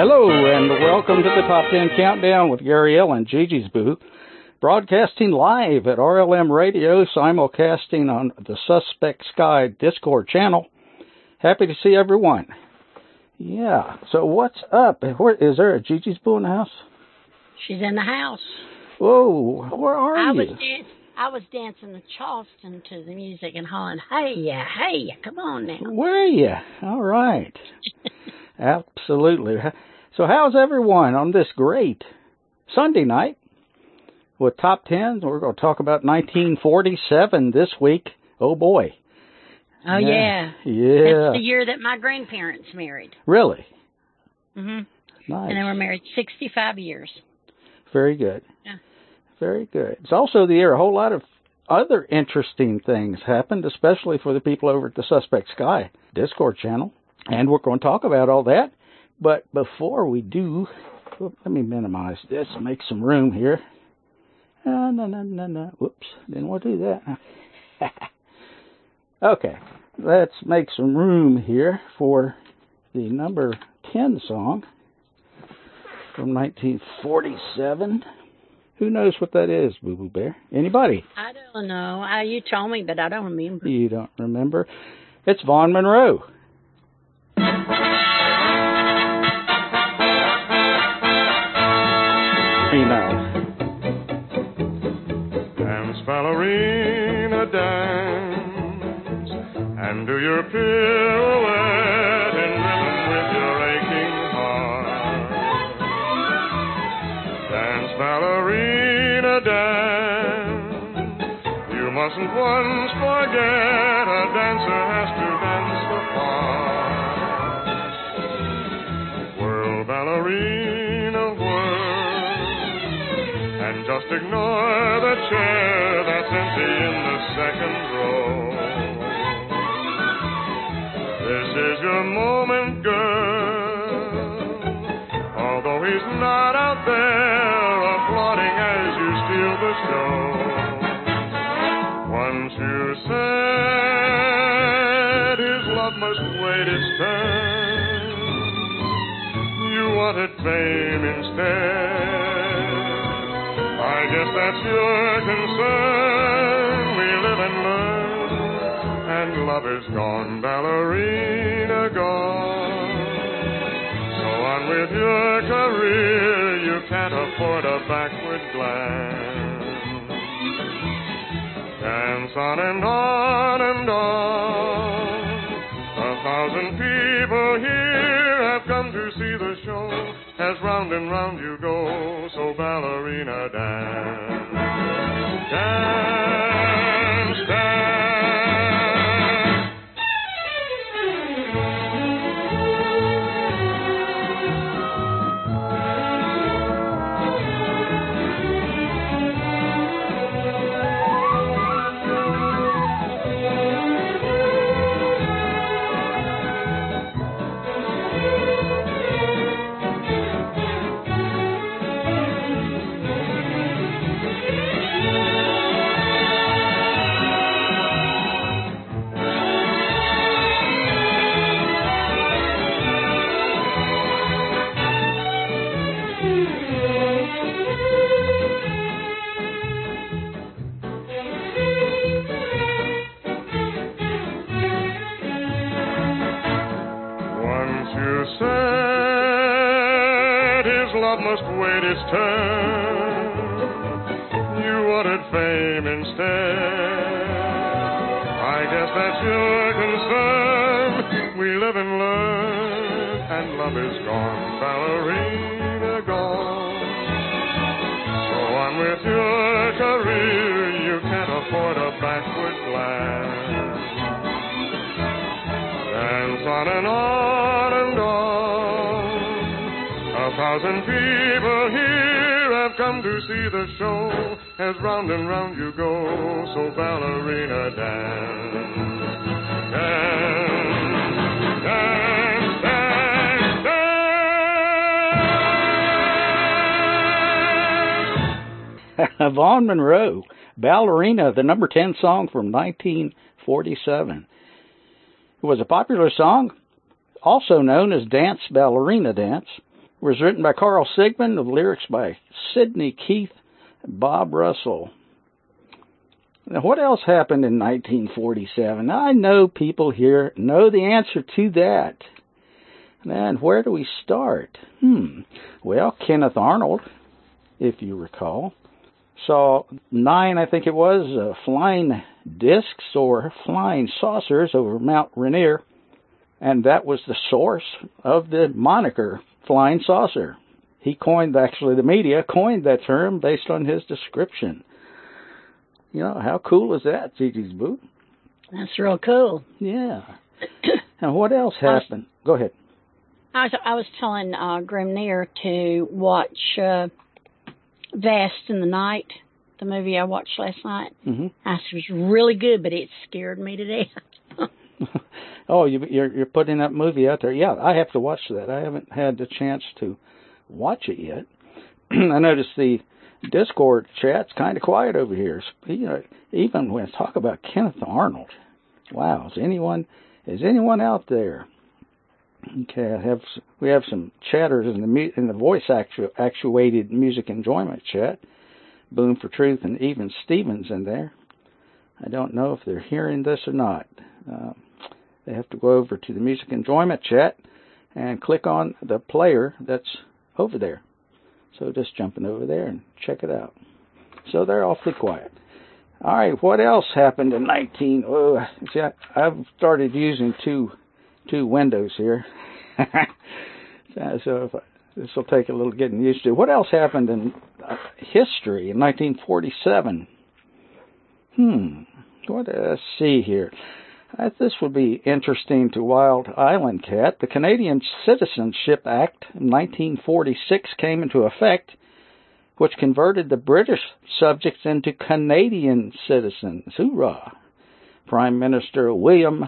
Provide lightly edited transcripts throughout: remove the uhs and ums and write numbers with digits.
Hello, and welcome to the Top 10 Countdown with Gary L. and Gigi's Booth, broadcasting live at RLM Radio, simulcasting on the Suspect Sky Discord channel. Happy to see everyone. Yeah, so what's up? Is there a Gigi's Boo in the house? She's in the house. Whoa, where are you? I was dancing the Charleston to the music and hollering, hey, come on now. Where are you? All right. Absolutely. So how's everyone on this great Sunday night with Top 10? We're going to talk about 1947 this week. Oh, boy. Oh, yeah. Yeah. That's the year that my grandparents married. Really? Mm-hmm. Nice. And they were married 65 years. Very good. Yeah. Very good. It's also the year a whole lot of other interesting things happened, especially for the people over at the Suspect Sky Discord channel. And we're going to talk about all that. But before we do, let me minimize this, make some room here. No. Whoops, didn't want to do that. Okay, let's make some room here for the number 10 song from 1947. Who knows what that is, Boo Boo Bear? Anybody? I don't know. You told me, but I don't remember. You don't remember? It's Vaughn Monroe. Dance, ballerina, dance, and do your pirouette in rhythm with your aching heart. Dance, ballerina, dance. You mustn't once forget a dancer has to dance the part. Whirl, ballerina, whirl, and just ignore the chair that's empty in the second row. This is your moment, girl, although he's not out there applauding as you steal the show. Once you said his love must wait its turn, you wanted fame instead. I guess that's your concern. We live and learn, and love is gone, ballerina gone. So on with your career, you can't afford a backward glance. Dance on and on and on. 1,000 people here have come to see the show. As round and round you go, so ballerina dance. Dance, dance. Must wait its turn. You wanted fame instead. I guess that's your concern. We live and learn, and love is gone, ballerina gone. So on with your career, you can't afford a backward glance. Dance on and on and on. 1,000 people here have come to see the show. As round and round you go, so ballerina dance. Dance, dance, dance, dance. Vaughn Monroe, Ballerina, the number 10 song from 1947. It was a popular song, also known as Dance, Ballerina Dance, was written by Carl Sigmund, with lyrics by Sidney Keith, Bob Russell. Now, what else happened in 1947? I know people here know the answer to that. And where do we start? Well, Kenneth Arnold, if you recall, saw 9, I think it was, flying discs or flying saucers over Mount Rainier, and that was the source of the moniker flying saucer. He coined, actually the media coined that term based on his description. You know, how cool is that, Gigi's Boo? That's real cool. Yeah. And what else happened? Go ahead. I was telling Grimnir to watch Vast in the Night, the movie I watched last night. Mm-hmm. I said it was really good, but it scared me to death. Oh, you're putting that movie out there. Yeah, I have to watch that. I haven't had the chance to watch it yet. I noticed the Discord chat's kind of quiet over here. You know, even when I talk about Kenneth Arnold. Wow, is anyone out there? Okay, we have some chatters in the voice actuated music enjoyment chat. Boom for Truth and even Stevens in there. I don't know if they're hearing this or not. They have to go over to the music enjoyment chat and click on the player that's over there. So just jumping over there and check it out. So they're awfully quiet. All right, what else happened in see, I've started using two windows here. So this will take a little getting used to. What else happened in history in 1947? Let's see here. This would be interesting to Wild Island Cat. The Canadian Citizenship Act of 1946 came into effect, which converted the British subjects into Canadian citizens. Hoorah! Prime Minister Leon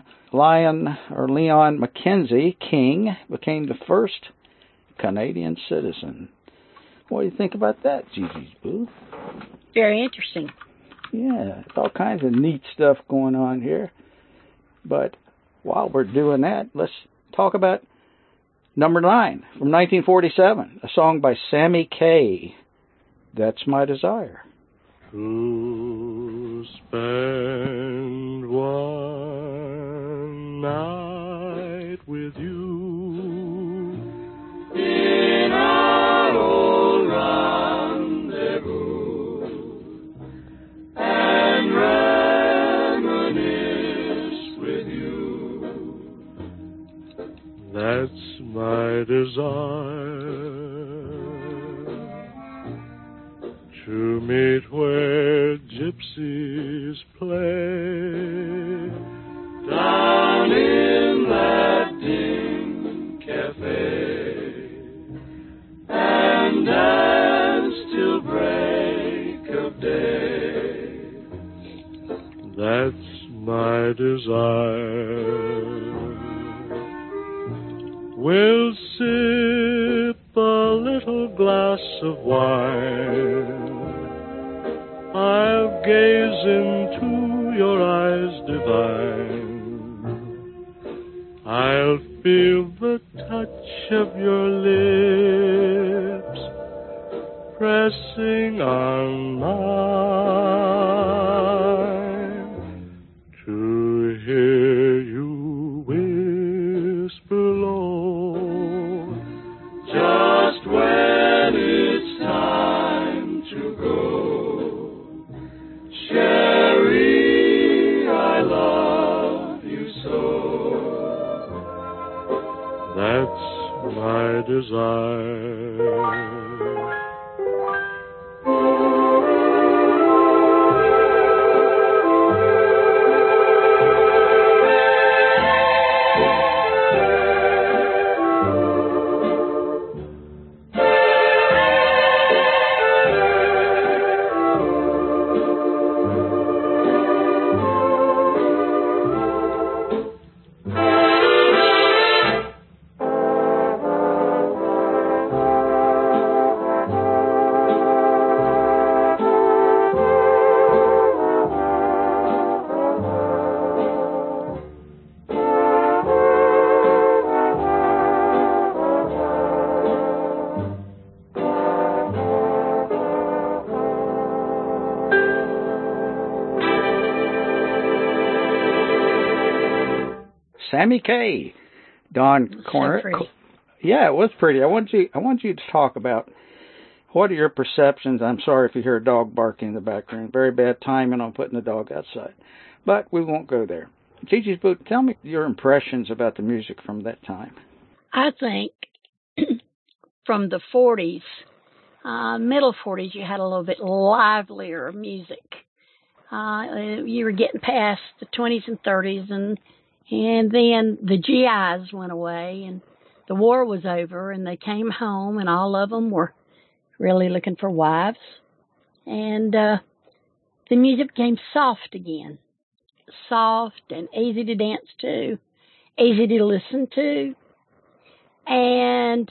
Mackenzie King became the first Canadian citizen. What do you think about that, Gigi's Boo? Very interesting. Yeah, all kinds of neat stuff going on here. But while we're doing that, let's talk about number 9 from 1947, a song by Sammy Kaye. That's My Desire. To spend one night with you in our old rendezvous and reminisce with you. That's my desire. To meet where gypsies play down in that dim cafe and dance till break of day. That's my desire. We'll sip a little glass of wine. I'll gaze into your eyes divine. I'll feel the touch of your lips pressing on mine. To hear you whisper low, just when it's time to go. Sherry, I love you so. That's my desire. Sammy Kaye, Don Cornett. So Yeah, it was pretty. I want you to talk about what are your perceptions. I'm sorry if you hear a dog barking in the background. Very bad timing on putting the dog outside. But we won't go there. Gigi's Booth, tell me your impressions about the music from that time. I think from the 40s, middle 40s, you had a little bit livelier music. You were getting past the 20s and 30s, and then the GIs went away, and the war was over, and they came home, and all of them were really looking for wives. And the music became soft again. Soft and easy to dance to, easy to listen to. And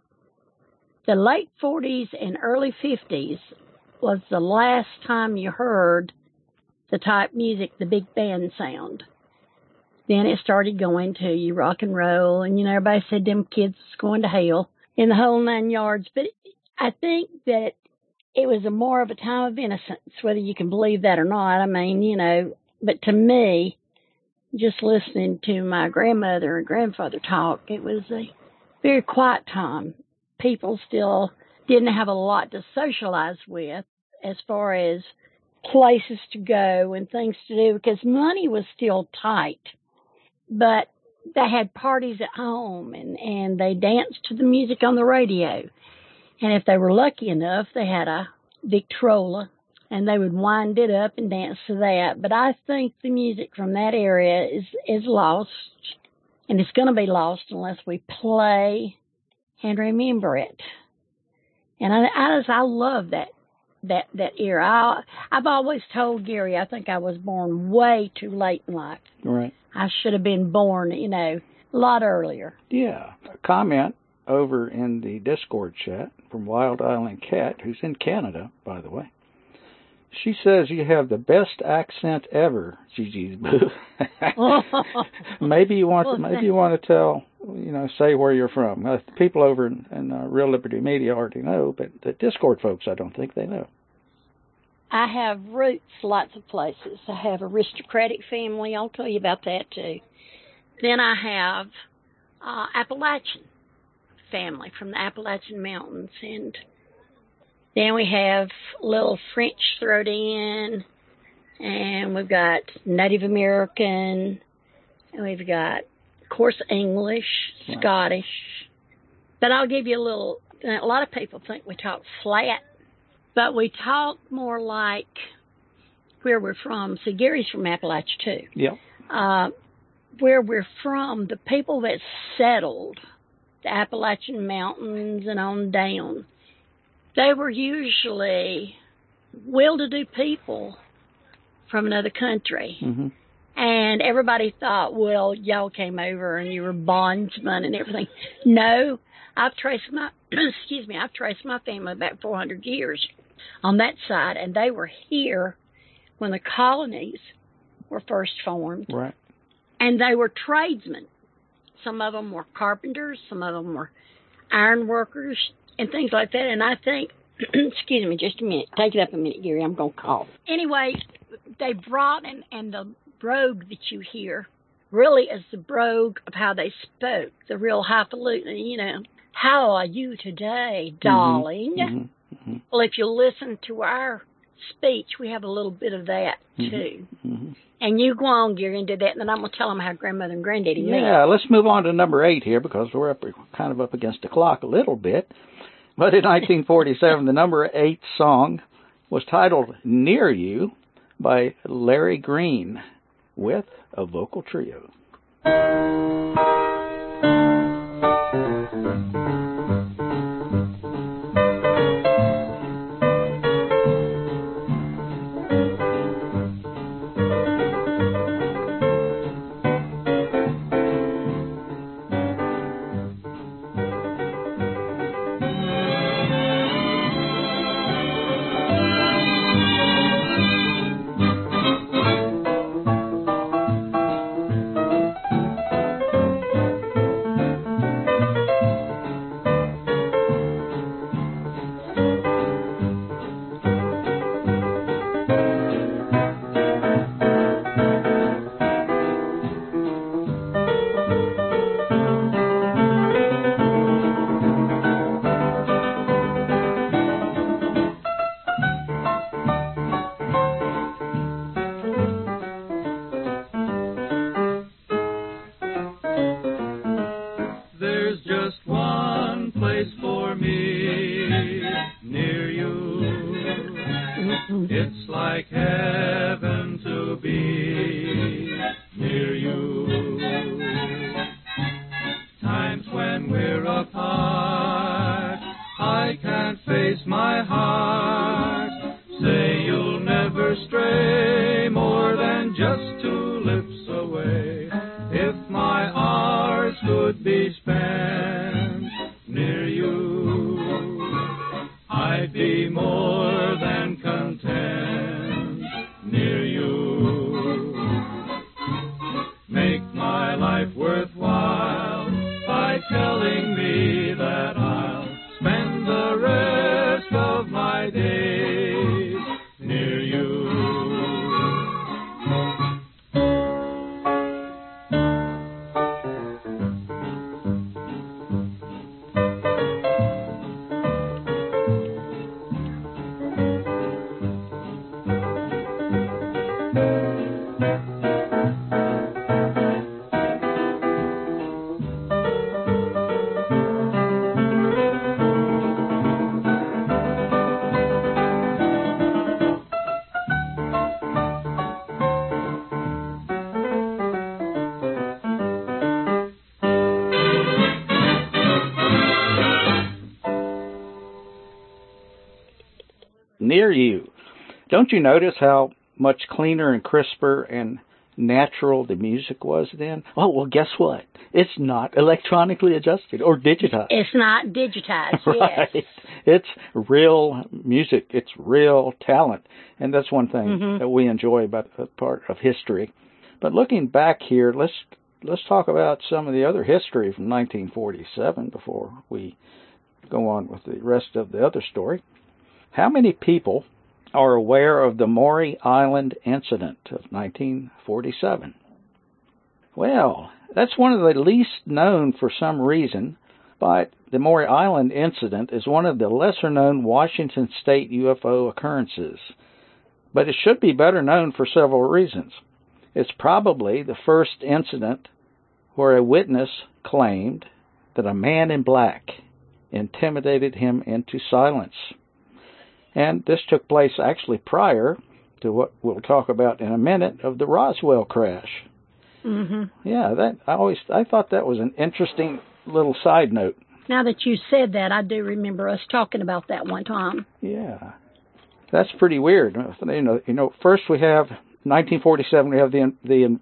the late 40s and early 50s was the last time you heard the type music, the big band sound. Then it started going to you rock and roll, and everybody said them kids was going to hell in the whole 9 yards. But I think that it was more of a time of innocence, whether you can believe that or not. I mean, but to me, just listening to my grandmother and grandfather talk, it was a very quiet time. People still didn't have a lot to socialize with as far as places to go and things to do, because money was still tight. But they had parties at home, and they danced to the music on the radio. And if they were lucky enough, they had a Victrola, and they would wind it up and dance to that. But I think the music from that area is lost, and it's going to be lost unless we play and remember it. And I love that era. I've always told Gary I think I was born way too late in life. Right. I should have been born, a lot earlier. Yeah. A comment over in the Discord chat from Wild Island Cat, who's in Canada, by the way. She says you have the best accent ever, Gigi's Booth. Maybe you want to tell, say where you're from. People over in Real Liberty Media already know, but the Discord folks, I don't think they know. I have roots lots of places. I have aristocratic family. I'll tell you about that too. Then I have Appalachian family from the Appalachian Mountains, and then we have a little French thrown in, and we've got Native American, and we've got, of course, English, Scottish. But I'll give you a lot of people think we talk flat, but we talk more like where we're from. So Gary's from Appalachia, too. Yeah. Where we're from, the people that settled the Appalachian Mountains and on down, they were usually well-to-do people from another country. Mm-hmm. And everybody thought, well, y'all came over and you were bondsmen and everything. No, I've traced my family back 400 years on that side, and they were here when the colonies were first formed. Right. And they were tradesmen. Some of them were carpenters, some of them were iron workers, and things like that. And I think, excuse me, just a minute. Take it up a minute, Gary. I'm going to cough. Anyway, they brought, and the brogue that you hear really is the brogue of how they spoke, the real highfalutin, how are you today, darling? Mm-hmm. Mm-hmm. Well, if you listen to our speech, we have a little bit of that, too. Mm-hmm. And you go on, Gary, and do that, and then I'm going to tell them how grandmother and granddaddy met. Yeah, let's move on to number 8 here, because we're kind of up against the clock a little bit. But in 1947, the number 8 song was titled Near You by Larry Green with a vocal trio. could be spent near you, I'd be more than content near you. Make my life worthwhile by telling me that I'll spend the rest of my days near you. Near You. Don't you notice how much cleaner and crisper and natural the music was then? Oh, well, guess what? It's not electronically adjusted or digitized. It's not digitized, Right. yes. It's real music. It's real talent. And that's one thing that we enjoy about that part of history. But looking back here, let's talk about some of the other history from 1947 before we go on with the rest of the other story. How many people are aware of the Maury Island incident of 1947? Well, that's one of the least known for some reason, but the Maury Island incident is one of the lesser-known Washington State UFO occurrences. But it should be better known for several reasons. It's probably the first incident where a witness claimed that a man in black intimidated him into silence. And this took place actually prior to what we'll talk about in a minute of the Roswell crash. Yeah, I thought that was an interesting little side note. Now that you said that, I do remember us talking about that one time. Yeah, that's pretty weird. You know, first we have 1947. We have the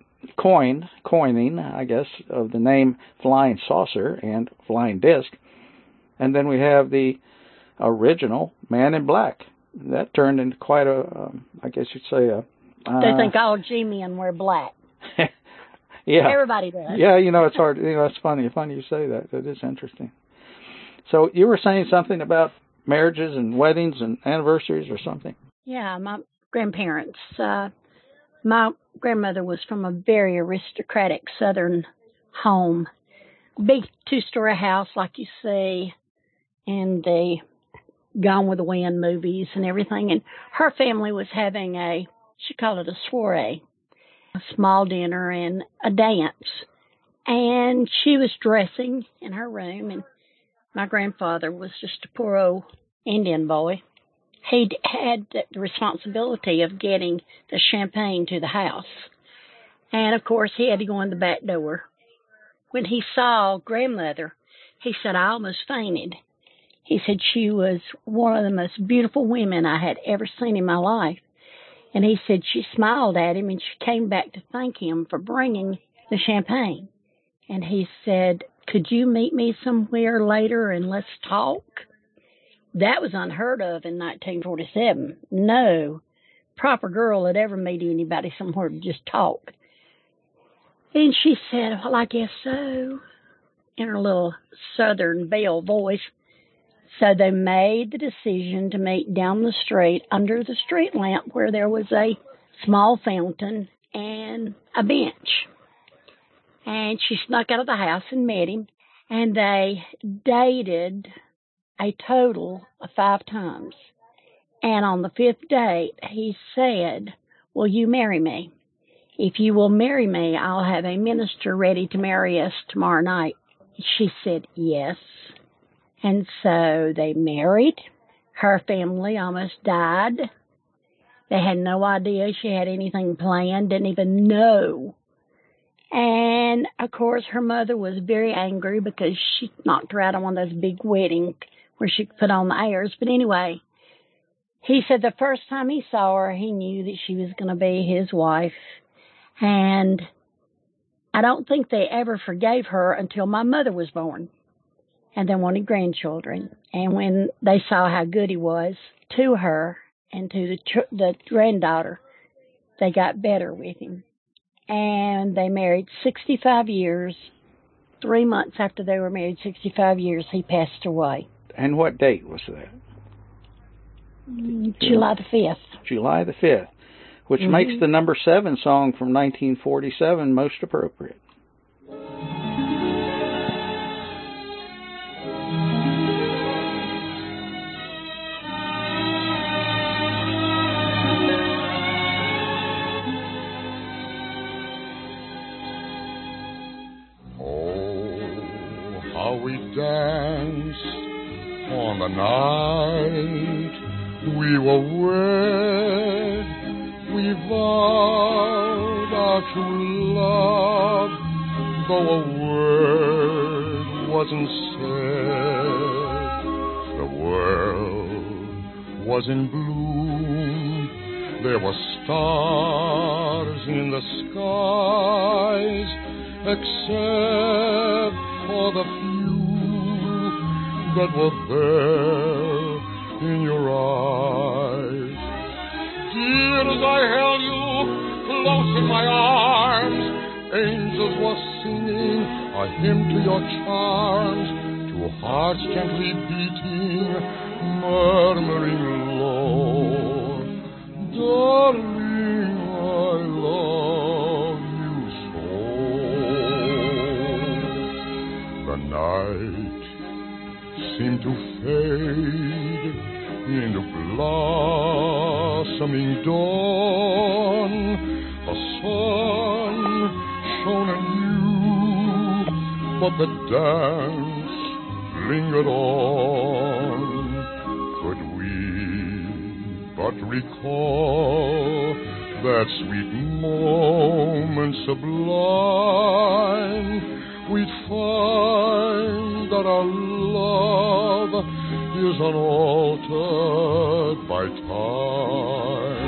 coining, I guess, of the name Flying Saucer and Flying Disc, and then we have the original Man in Black. That turned into quite a, I guess you'd say they think all G-men wear black. Yeah. Everybody does. Yeah, it's hard. It's funny you say that. It is interesting. So you were saying something about marriages and weddings and anniversaries or something? Yeah, my grandparents. My grandmother was from a very aristocratic Southern home. Big two-story house, like you see, and the Gone with the Wind movies and everything. And her family was having she called it a soiree, a small dinner and a dance. And she was dressing in her room, and my grandfather was just a poor old Indian boy. He had the responsibility of getting the champagne to the house. And, of course, he had to go in the back door. When he saw grandmother, he said, I almost fainted. He said she was one of the most beautiful women I had ever seen in my life. And he said she smiled at him, and she came back to thank him for bringing the champagne. And he said, could you meet me somewhere later and let's talk? That was unheard of in 1947. No proper girl would ever meet anybody somewhere to just talk. And she said, well, I guess so, in her little Southern belle voice. So they made the decision to meet down the street under the street lamp where there was a small fountain and a bench. And she snuck out of the house and met him. And they dated a total of 5 times. And on the 5th date, he said, will you marry me? If you will marry me, I'll have a minister ready to marry us tomorrow night. She said, yes. And so they married. Her family almost died. They had no idea she had anything planned, didn't even know. And, of course, her mother was very angry because she knocked her out on one of those big weddings where she could put on the airs. But anyway, he said the first time he saw her, he knew that she was going to be his wife. And I don't think they ever forgave her until my mother was born, and they wanted grandchildren. And when they saw how good he was to her and to the granddaughter, they got better with him. And they married 65 years. 3 months after they were married, 65 years, he passed away. And what date was that? July the 5th. July the 5th, which makes the number 7 song from 1947 most appropriate. We danced on the night we were wed. We vowed our true love, though a word wasn't said. The world was in bloom. There were stars in the skies, except for the few that were there in your eyes. Dear, as I held you close in my arms, angels were singing a hymn to your charms, two hearts gently beating, murmuring low, darling, I love you so. The night seemed to fade into blossoming dawn. The sun shone anew, but the dance lingered on. Could we but recall that sweet moment sublime, we'd find that our love is unaltered by time.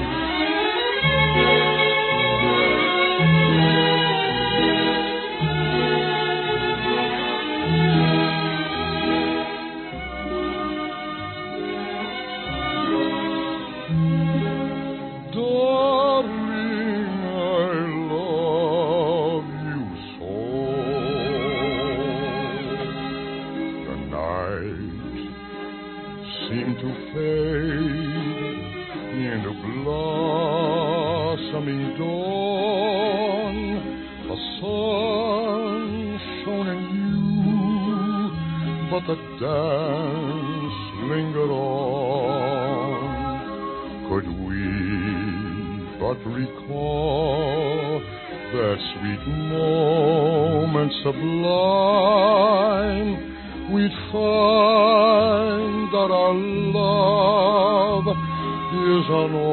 Dawn, the sun shone anew, but the dance lingered on. Could we but recall that sweet moment sublime, we'd find that our love is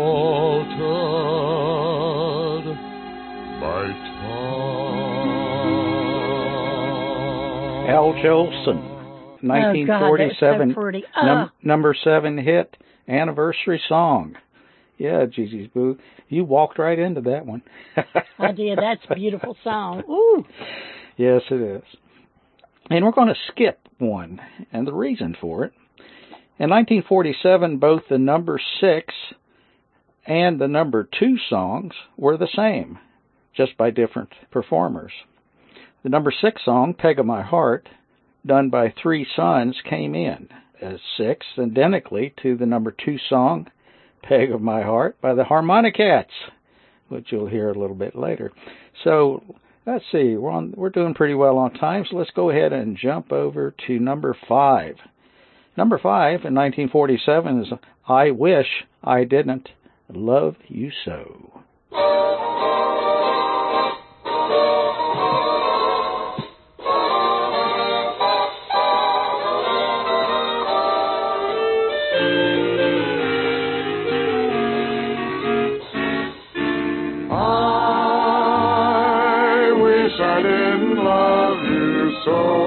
unaltered by time. Al Jolson, 1947, number 7 hit, anniversary song. Yeah, Gigi's Boo, you walked right into that one. I did. That's a beautiful song. Ooh. Yes, it is. And we're going to skip one, and the reason for it. In 1947, both the number 6 and the number 2 songs were the same, just by different performers. The number 6 song, Peg of My Heart, done by Three Sons, came in as 6, identically to the number 2 song, Peg of My Heart, by the Harmonicats, which you'll hear a little bit later. So, let's see, we're doing pretty well on time, so let's go ahead and jump over to number 5. Number 5 in 1947 is I Wish I Didn't Love You So. I wish I didn't love you so.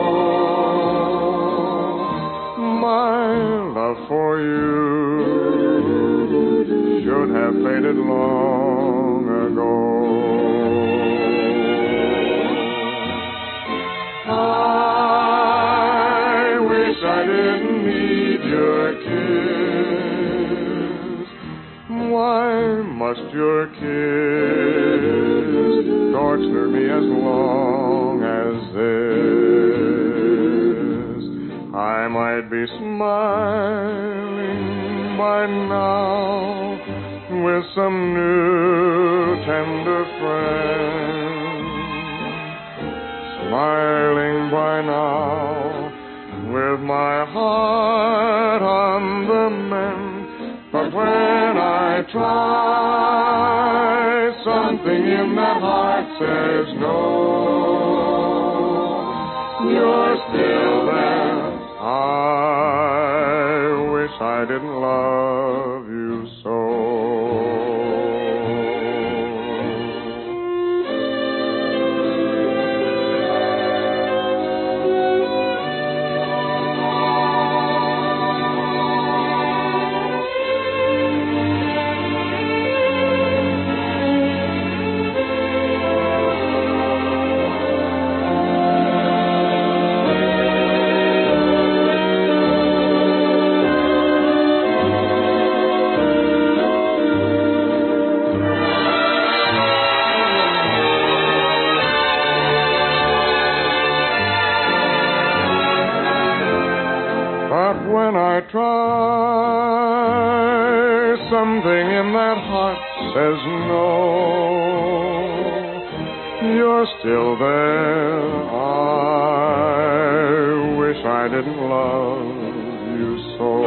For you should have faded long ago. didn't need your kiss. Why must your kiss torture me as long as this? I might be smiling by now with some new tender friend, smiling by now with my heart on the mend. But when I try, something in that heart says no. You're still there. I wish I didn't love you so. When I try, something in that heart says no. You're still there. I wish I didn't love you so.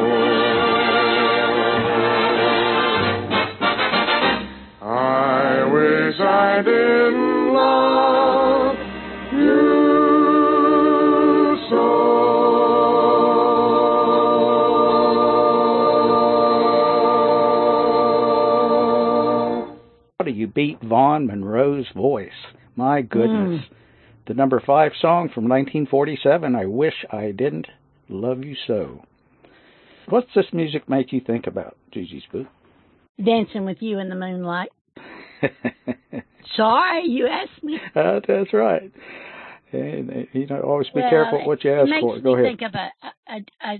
I wish I didn't love you so. You beat Vaughn Monroe's voice. My goodness. The number 5 song from 1947, I Wish I Didn't Love You So. What's this music make you think about, Gigi's Booth? Dancing with You in the Moonlight. Sorry, you asked me. That's right. And, always be careful what you ask for. Go ahead. It makes me think of a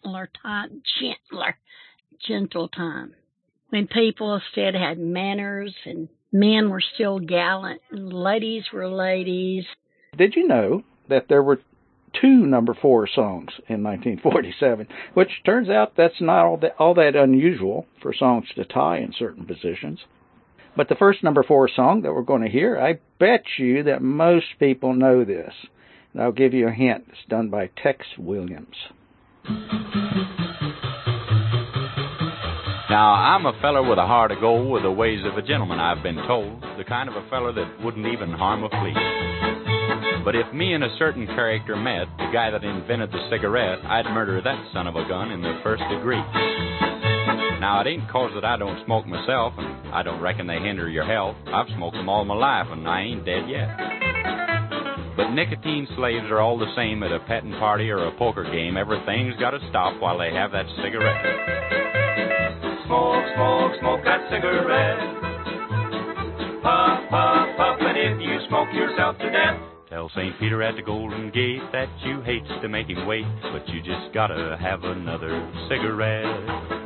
gentle time. When people still had manners and men were still gallant and ladies were ladies. Did you know that there were 2 number 4 songs in 1947, which turns out that's not all that unusual for songs to tie in certain positions. But the first number 4 song that we're going to hear, I bet you that most people know this. And I'll give you a hint. It's done by Tex Williams. Now, I'm a feller with a heart of gold, with the ways of a gentleman, I've been told. The kind of a feller that wouldn't even harm a flea. But if me and a certain character met, the guy that invented the cigarette, I'd murder that son of a gun in the first degree. Now, it ain't 'cause that I don't smoke myself, and I don't reckon they hinder your health. I've smoked them all my life, and I ain't dead yet. But nicotine slaves are all the same at a petting party or a poker game. Everything's got to stop while they have that cigarette. Smoke, smoke, smoke that cigarette. Puff, puff, puff, and if you smoke yourself to death, tell St. Peter at the Golden Gate that you hates to make him wait, but you just gotta have another cigarette.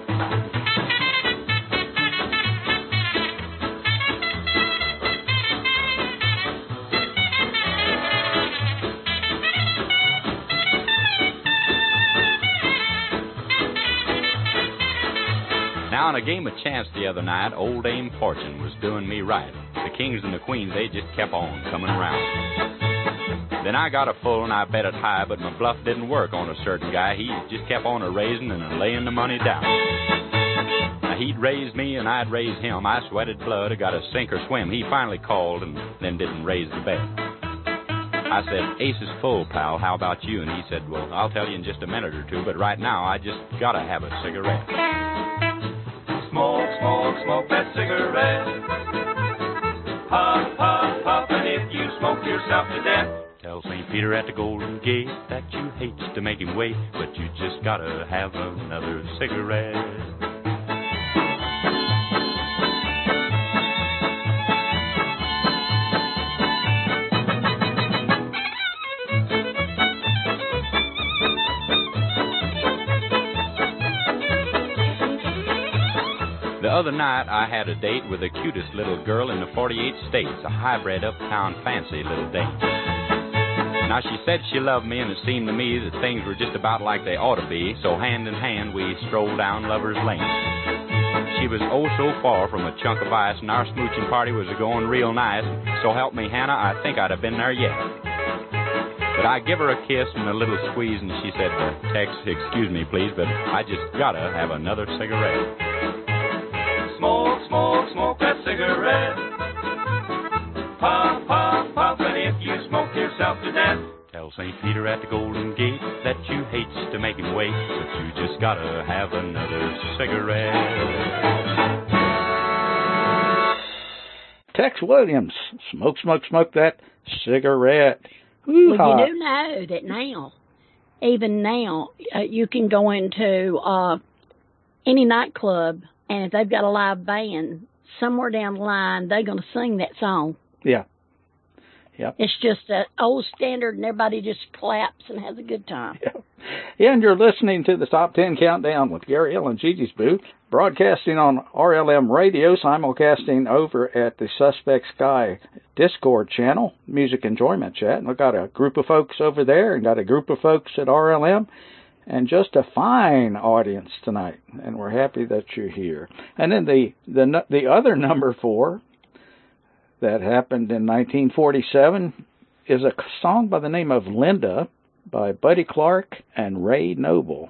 Now, in a game of chance the other night, old Dame Fortune was doing me right. The kings and the queens, they just kept on coming around. Then I got a full and I bet it high, but my bluff didn't work on a certain guy. He just kept on a-raising and laying the money down. Now, he'd raise me and I'd raise him. I sweated blood, I got a sink or swim. He finally called and then didn't raise the bet. I said, ace is full, pal, how about you? And he said, well, I'll tell you in just a minute or two, but right now I just gotta have a cigarette. Smoke, smoke, smoke that cigarette. Puff, puff, puff, and if you smoke yourself to death, tell St. Peter at the Golden Gate that you hate to make him wait, but you just gotta have another cigarette. other night I had a date with the cutest little girl in the 48 states, a hybrid uptown fancy little date. Now she said she loved me, and it seemed to me that things were just about like they ought to be, so hand in hand we strolled down Lover's Lane. She was oh so far from a chunk of ice, and our smooching party was going real nice. So help me, Hannah, I think I'd have been there yet. But I give her a kiss and a little squeeze, and she said, Tex, excuse me, please, but I just gotta have another cigarette. Smoke, smoke, smoke that cigarette. Puff, puff, puff, and if you smoke yourself to death. Tell St. Peter at the Golden Gate that you hates to make him wait, but you just gotta have another cigarette. Tex Williams, smoke, smoke, smoke that cigarette. Well, you do know that now, even now, you can go into any nightclub, and if they've got a live band, somewhere down the line, they're going to sing that song. Yeah. Yep. It's just an old standard, and everybody just claps and has a good time. Yeah, and you're listening to the Top 10 Countdown with Gary Hill and Gigi's Booth, broadcasting on RLM Radio, simulcasting over at the Suspect Sky Discord channel, Music Enjoyment Chat. And we've got a group of folks over there and got a group of folks at RLM, and just a fine audience tonight, and we're happy that you're here. And then the other number 4 that happened in 1947 is a song by the name of Linda by Buddy Clark and Ray Noble.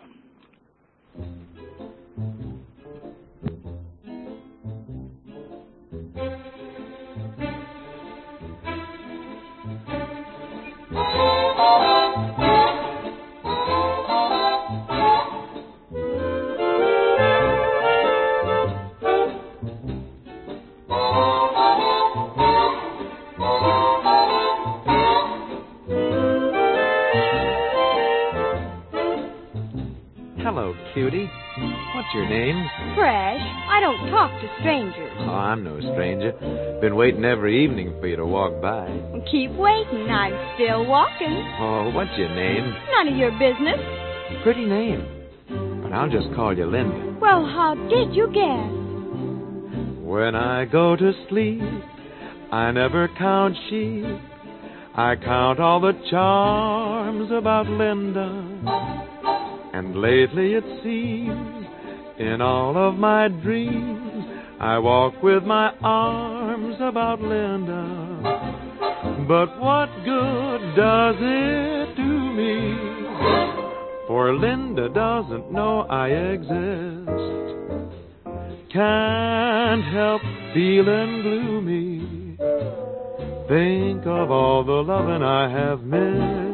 Cutie. What's your name? Fresh. I don't talk to strangers. Oh, I'm no stranger. Been waiting every evening for you to walk by. Keep waiting. I'm still walking. Oh, what's your name? None of your business. Pretty name. But I'll just call you Linda. Well, how did you guess? When I go to sleep, I never count sheep. I count all the charms about Linda. And lately it seems, in all of my dreams, I walk with my arms about Linda. But what good does it do me? For Linda doesn't know I exist. Can't help feeling gloomy. Think of all the loving I have missed.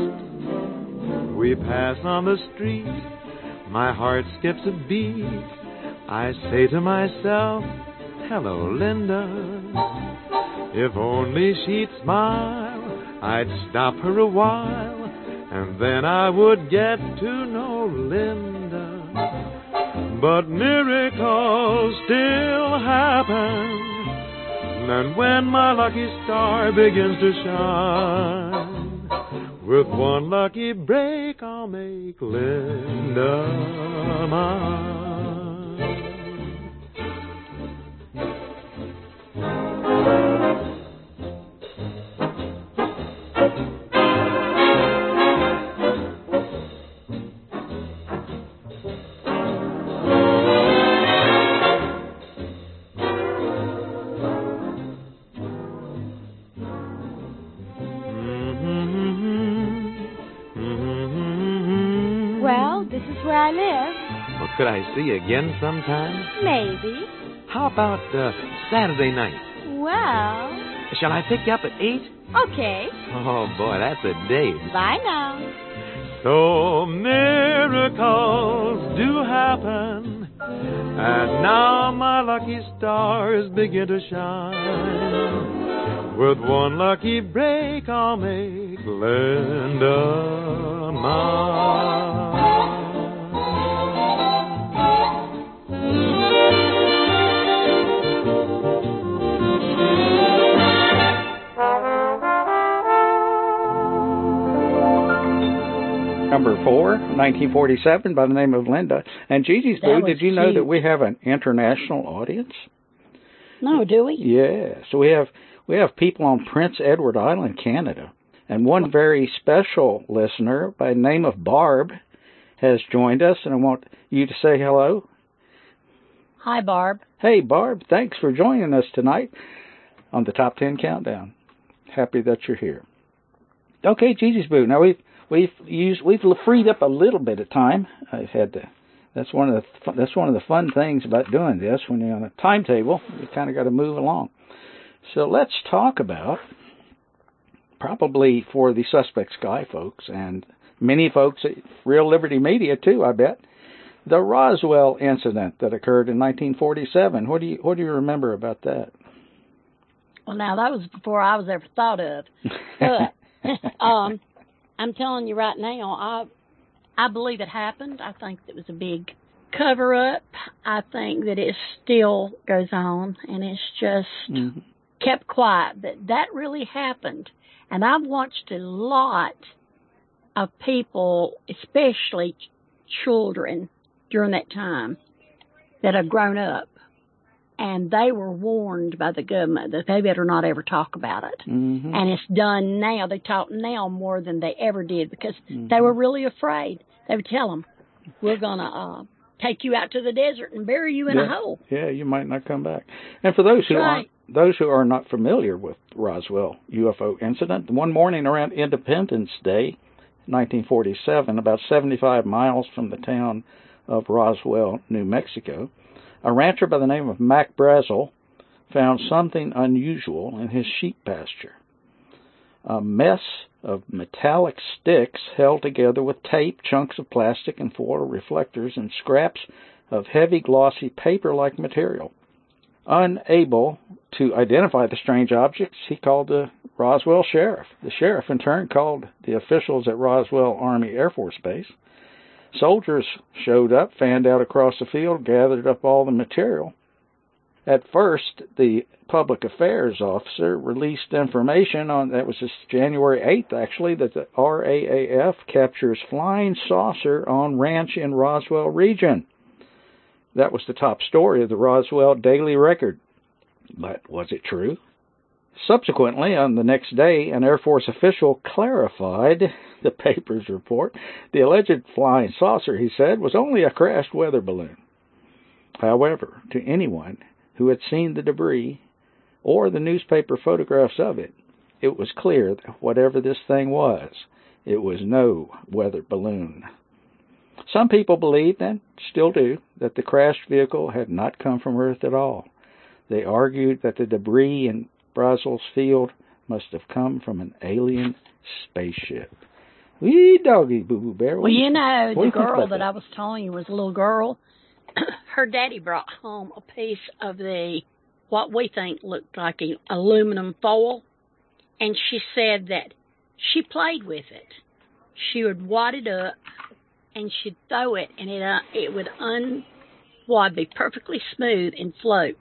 We pass on the street, my heart skips a beat. I say to myself, hello, Linda. If only she'd smile, I'd stop her a while, and then I would get to know Linda. But miracles still happen, and when my lucky star begins to shine, with one lucky break, I'll make Linda mine. Where I live. Well, could I see you again sometime? Maybe. How about Saturday night? Well... Shall I pick you up at 8? Okay. Oh, boy, that's a date. Bye now. So miracles do happen, and now my lucky stars begin to shine. With one lucky break, I'll make Linda mine. Number 4, 1947, by the name of Linda. And Gigi's Boo, did you know cute. that we have an international audience? No, do we? Yeah. So we have people on Prince Edward Island, Canada. And one very special listener by the name of Barb has joined us, and I want you to say hello. Hi, Barb. Hey, Barb, thanks for joining us tonight on the Top 10 Countdown. Happy that you're here. Okay, Gigi's Boo. Now we've freed up a little bit of time. I've had to. That's one of the fun things about doing this. When you're on a timetable, you kind of got to move along. So let's talk about, probably for the Suspect Sky folks and many folks at Real Liberty Media too, I bet, the Roswell incident that occurred in 1947. What do you remember about that? Well, now that was before I was ever thought of. But I'm telling you right now, I believe it happened. I think it was a big cover-up. I think that it still goes on, and it's just kept quiet. But that really happened. And I've watched a lot of people, especially children, during that time, that have grown up. And they were warned by the government that they better not ever talk about it. Mm-hmm. And it's done now. They talk now more than they ever did because they were really afraid. They would tell them, we're going to take you out to the desert and bury you in a hole. Yeah, you might not come back. And for those who are not familiar with Roswell UFO incident, one morning around Independence Day, 1947, about 75 miles from the town of Roswell, New Mexico, a rancher by the name of Mac Brazel found something unusual in his sheep pasture. A mess of metallic sticks held together with tape, chunks of plastic and foil reflectors, and scraps of heavy, glossy, paper-like material. Unable to identify the strange objects, he called the Roswell sheriff. The sheriff, in turn, called the officials at Roswell Army Air Force Base. Soldiers showed up, fanned out across the field, gathered up all the material. At first, the public affairs officer released information on, that was just January 8th actually, that the RAAF captures flying saucer on ranch in Roswell region. That was the top story of the Roswell Daily Record. But was it true? Subsequently, on the next day, an Air Force official clarified the paper's report. The alleged flying saucer, he said, was only a crashed weather balloon. However, to anyone who had seen the debris or the newspaper photographs of it, it was clear that whatever this thing was, it was no weather balloon. Some people believed, and still do, that the crashed vehicle had not come from Earth at all. They argued that the debris in Brazel's field must have come from an alien spaceship. Wee doggy, Boo-Boo Bear. Well, you know, the girl that I was telling you was a little girl. Her daddy brought home a piece of what we think looked like an aluminum foil, and she said that she played with it. She would wad it up, and she'd throw it, and it would be perfectly smooth and float.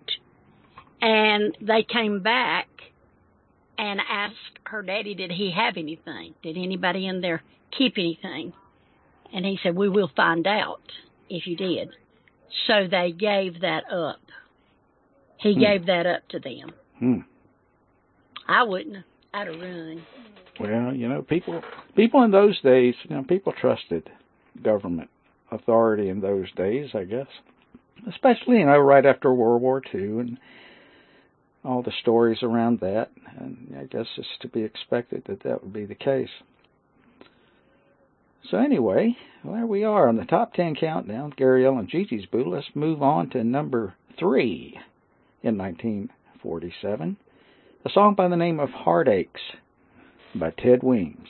And they came back and asked her daddy, did he have anything? Did anybody in there keep anything? And he said, we will find out if you did. So they gave that up. He gave that up to them. I wouldn't. I'd have run. Well, you know, people in those days, people trusted government authority in those days, I guess. Especially, right after World War II and all the stories around that. And I guess it's to be expected that would be the case. So anyway, there we are on the Top 10 Countdown, Gary L. and Gigi's Boo. Let's move on to number 3 in 1947. A song by the name of Heartaches by Ted Weems.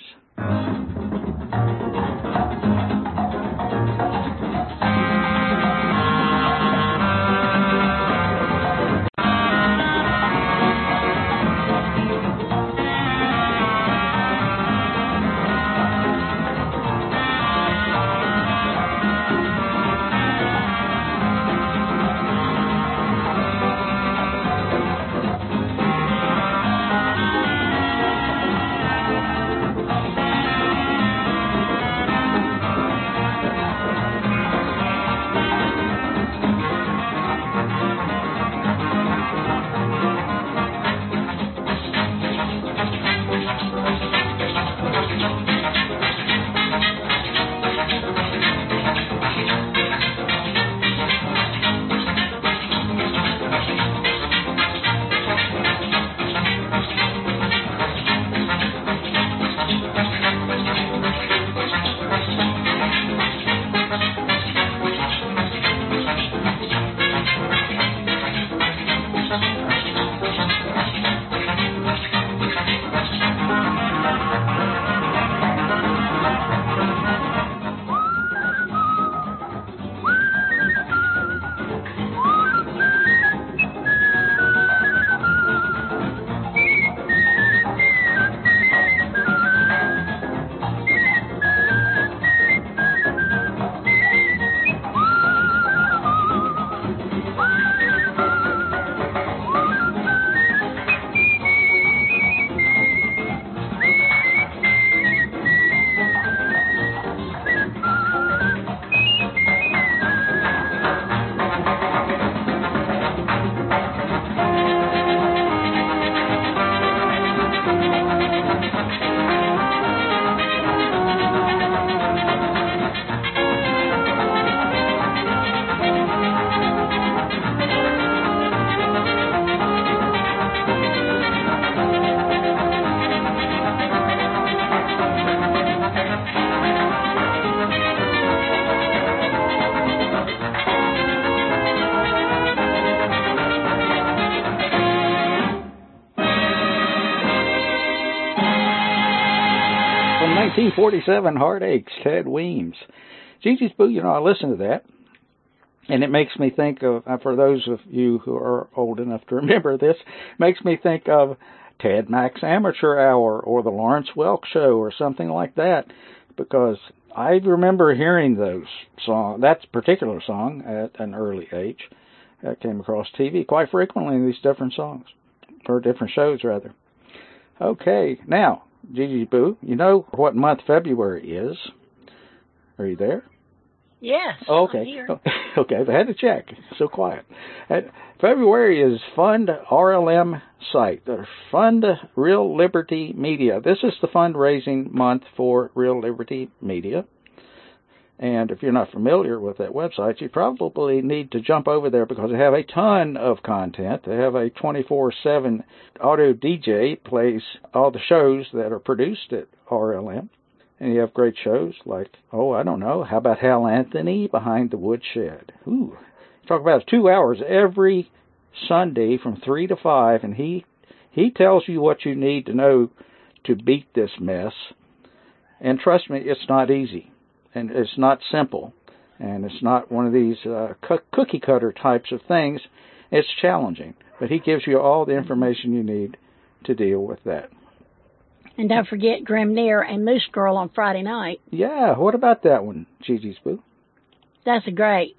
From 1947, Heartaches, Ted Weems. Gigi's Boo, I listen to that, and it makes me think of, for those of you who are old enough to remember this, makes me think of Ted Mack's Amateur Hour or the Lawrence Welk Show or something like that, because I remember hearing that particular song at an early age. I came across TV quite frequently in these different songs, or different shows rather. Okay, now, Gigi's Boo, you know what month February is? Are you there? Yes. Oh, okay. I'm here. Okay, I had to check. So quiet. February is Fund RLM site, the Fund Real Liberty Media. This is the fundraising month for Real Liberty Media. And if you're not familiar with that website, you probably need to jump over there because they have a ton of content. They have a 24/7 audio DJ plays all the shows that are produced at RLM. And you have great shows like, I don't know, how about Hal Anthony Behind the Woodshed? Ooh, talk about 2 hours every Sunday from 3 to 5, and he tells you what you need to know to beat this mess. And trust me, it's not easy, and it's not simple, and it's not one of these cookie cutter types of things. It's challenging, but he gives you all the information you need to deal with that. And don't forget Grim Near and Moose Girl on Friday night. Yeah, what about that one, Gigi's Boo? That's a great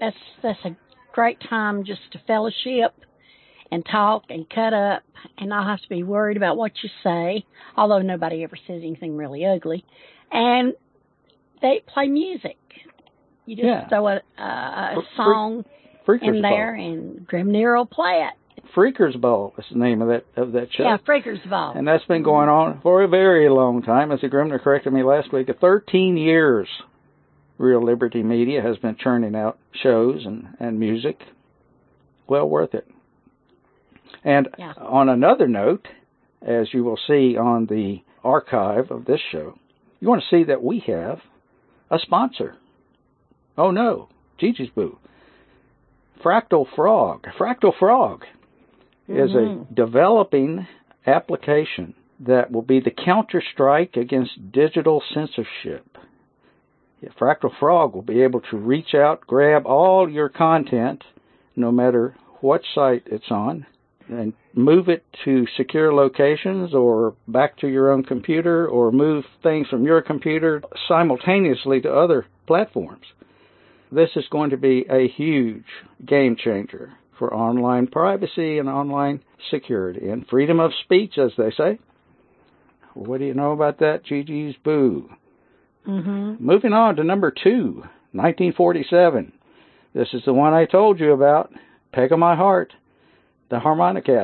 time just to fellowship and talk and cut up and not have to be worried about what you say, although nobody ever says anything really ugly. And they play music. You just throw a song in there and Grim Near will play it. Freakers Ball is the name of that show. Yeah, Freakers Ball. And that's been going on for a very long time. As the Grimner corrected me last week, 13 years Real Liberty Media has been churning out shows and music. Well worth it. And on another note, as you will see on the archive of this show, you want to see that we have a sponsor. Oh no, Gigi's Boo. Fractal Frog. Fractal Frog is a developing application that will be the counter-strike against digital censorship. Fractal Frog will be able to reach out, grab all your content, no matter what site it's on, and move it to secure locations or back to your own computer, or move things from your computer simultaneously to other platforms. This is going to be a huge game changer for online privacy and online security and freedom of speech, as they say. What do you know about that, Gigi's Boo? Moving on to number 2, 1947. This is the one I told you about, Peg of My Heart, the Harmonicats.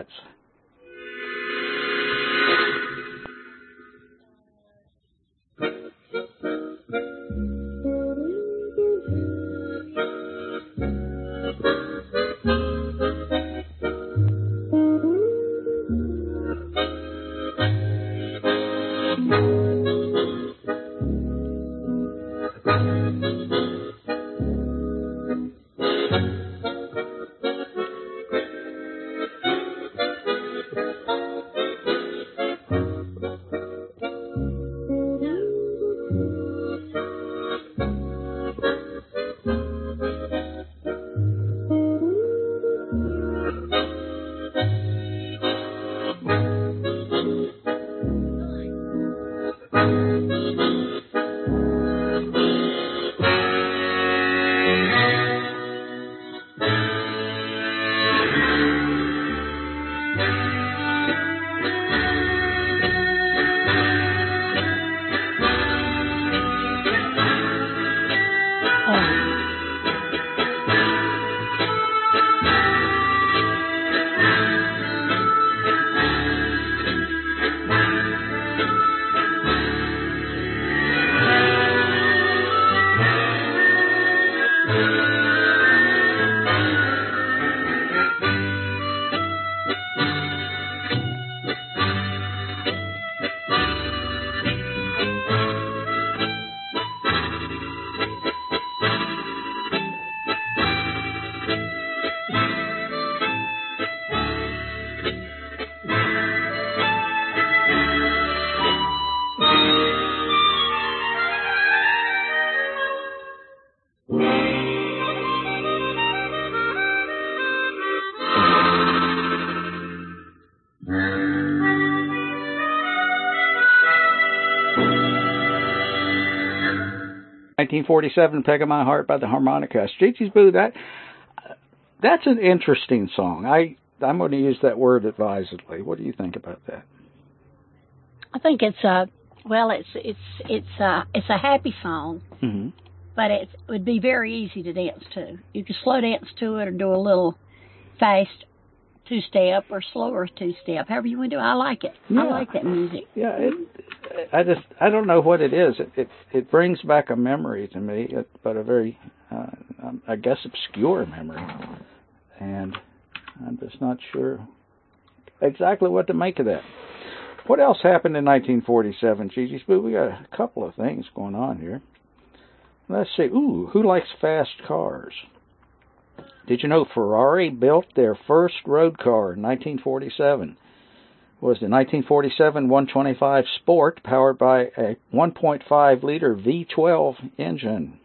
1947, Peg of My Heart by the Harmonicas. Gigi's Boo, that's an interesting song. I'm going to use that word advisedly. What do you think about that? I think it's a happy song, Mm-hmm. but it would be very easy to dance to. You can slow dance to it or do a little fast two-step or slower two-step, however you want to do it. I like it. Yeah. I like that music. Yeah, I don't know what it is. It brings back a memory to me, but a very, I guess, obscure memory. And I'm just not sure exactly what to make of that. What else happened in 1947, Gigi's Boo? We got a couple of things going on here. Let's see. Ooh, who likes fast cars? Did you know Ferrari built their first road car in 1947? It was the 1947 125 Sport, powered by a 1.5-liter V12 engine.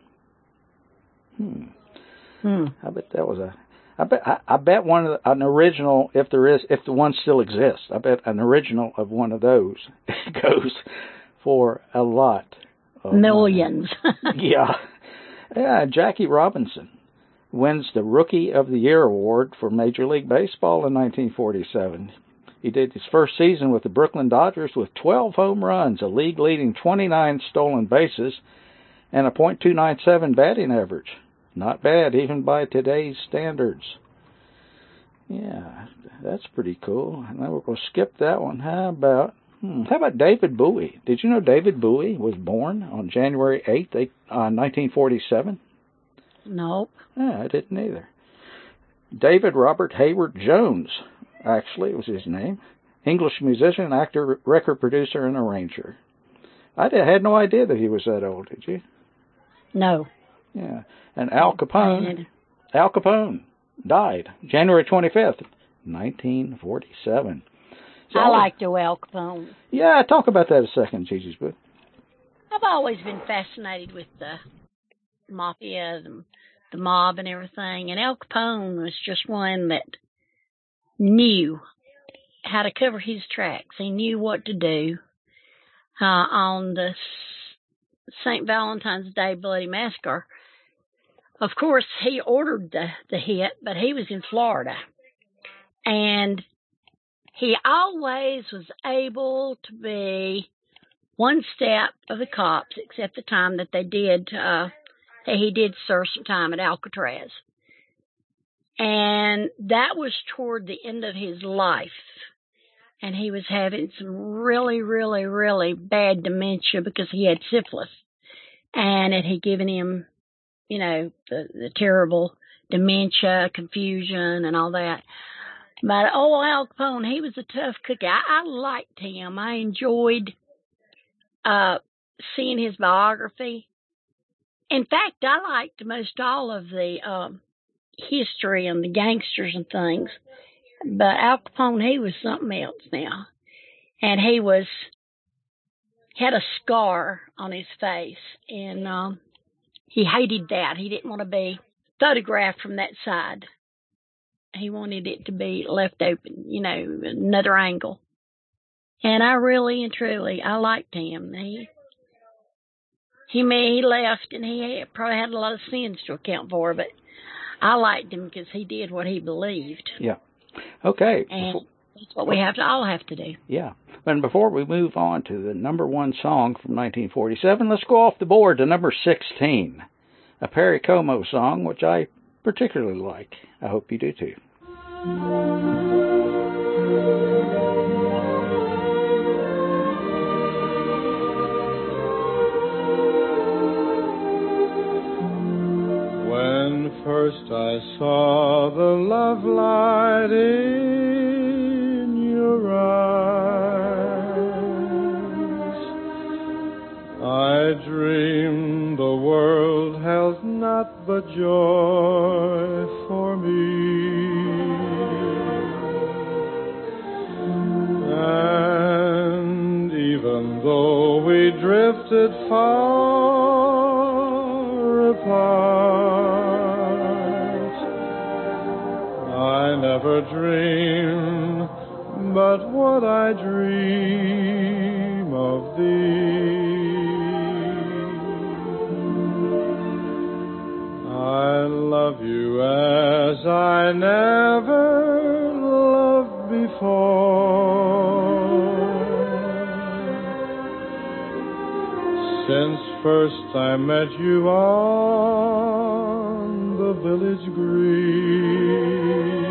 I bet that was I bet an original, if the one still exists, I bet an original of one of those goes for a lot of millions. Yeah, Jackie Robinson wins the Rookie of the Year award for Major League Baseball in 1947. He did his first season with the Brooklyn Dodgers with 12 home runs, a league-leading 29 stolen bases, and a .297 batting average. Not bad, even by today's standards. Yeah, that's pretty cool. Now we're going to skip that one. How about David Bowie? Did you know David Bowie was born on January 8th, 1947? Nope. Yeah, I didn't either. David Robert Hayward Jones, actually, was his name. English musician, actor, record producer, and arranger. I had no idea that he was that old, did you? No. Yeah. And Al Capone died January 25th, 1947. So I liked Al Capone. Yeah, talk about that a second, Gigi's Boo. I've always been fascinated with the mafia, the mob and everything, and Al Capone was just one that knew how to cover his tracks. He knew what to do. On the St. Valentine's Day Bloody Massacre, of course, he ordered the hit, but he was in Florida. And he always was able to be one step of the cops, except the time that he did serve some time at Alcatraz. And that was toward the end of his life. And he was having some really, really, really bad dementia because he had syphilis. And it had given him, the terrible dementia, confusion, and all that. But, Al Capone, he was a tough cookie. I liked him. I enjoyed seeing his biography. In fact, I liked most all of the history and the gangsters and things. But Al Capone, he was something else now. And he had a scar on his face. And he hated that. He didn't want to be photographed from that side. He wanted it to be left open, another angle. And I really and truly, I liked him. He left, and he probably had a lot of sins to account for, but I liked him because he did what he believed. Yeah. Okay. And that's what we all have to do. Yeah. And before we move on to the number one song from 1947, let's go off the board to number 16, a Perry Como song, which I particularly like. I hope you do too. When first I saw the love light in your eyes, I dreamed the world held naught but joy for me. And even though we drifted far apart, I never dreamed but what I dream of thee. I never loved before. Since first I met you on the village green,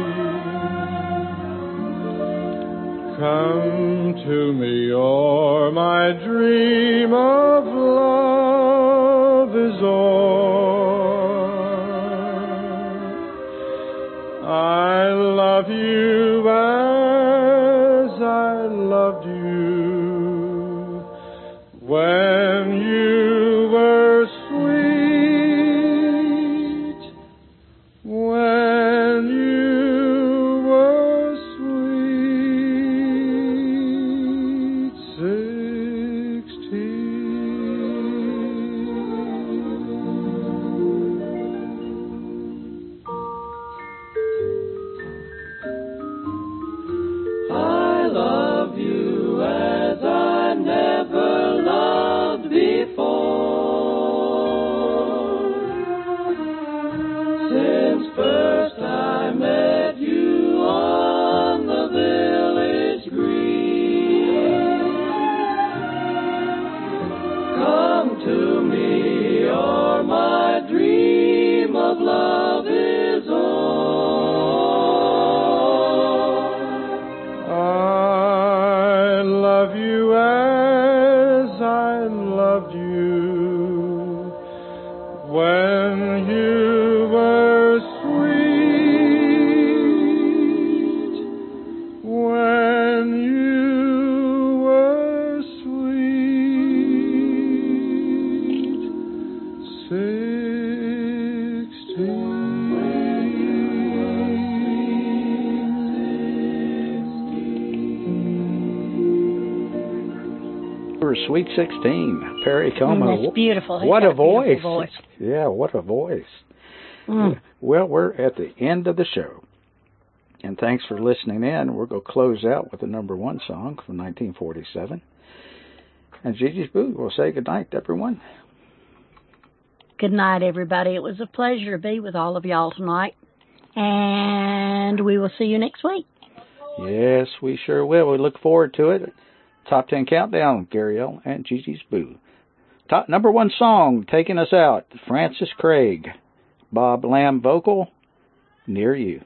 come to me, or my dream of love is o'er. I love you as I loved you when you were sweet, when you were sweet 16. I love you as I never loved before. Since first I met you on the village green, come to me, or my dream of love is o'er. I love you as I loved you when you were sweet, when you were sweet 16. For Sweet 16, Perry Como. That's beautiful. He's What got a voice. beautiful voice. Yeah, what a voice. Mm. Well, we're at the end of the show. And thanks for listening in. We're going to close out with the number one song from 1947. And Gigi's Booth will say goodnight to everyone. Good night, everybody. It was a pleasure to be with all of y'all tonight. And we will see you next week. Yes, we sure will. We look forward to it. Top 10 Countdown, Gary L. and Gigi's Boo. Top number one song taking us out, Francis Craig. Bob Lamb vocal, Near You.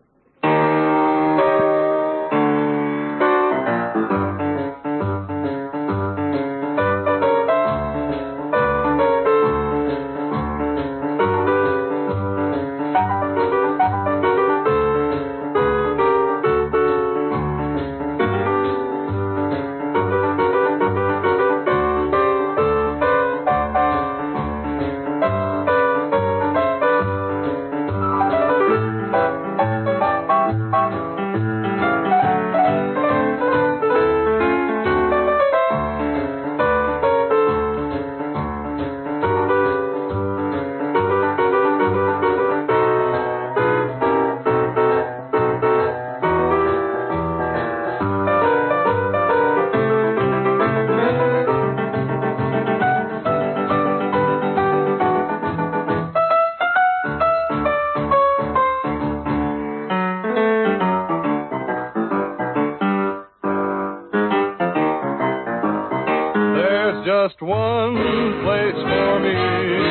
Just one place for me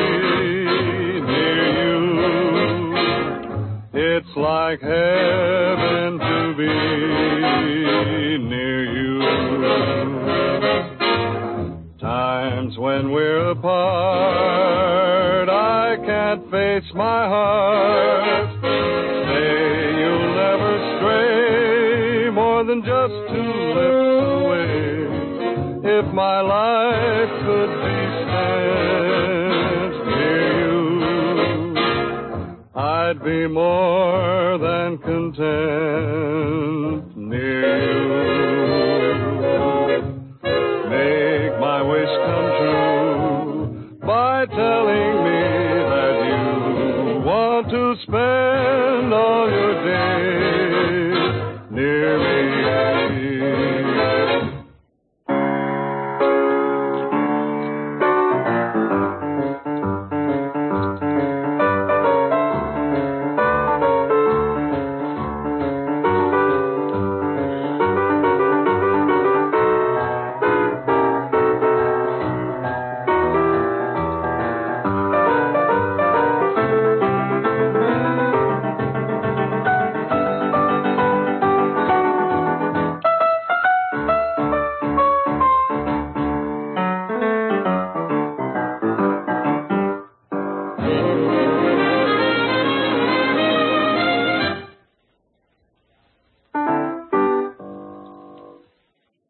near you. It's like heaven to be near you. Times when we're apart, I can't face my heart. Say you'll never stray more than just 2 lips away. If my life could be spent near you, I'd be more than content near you.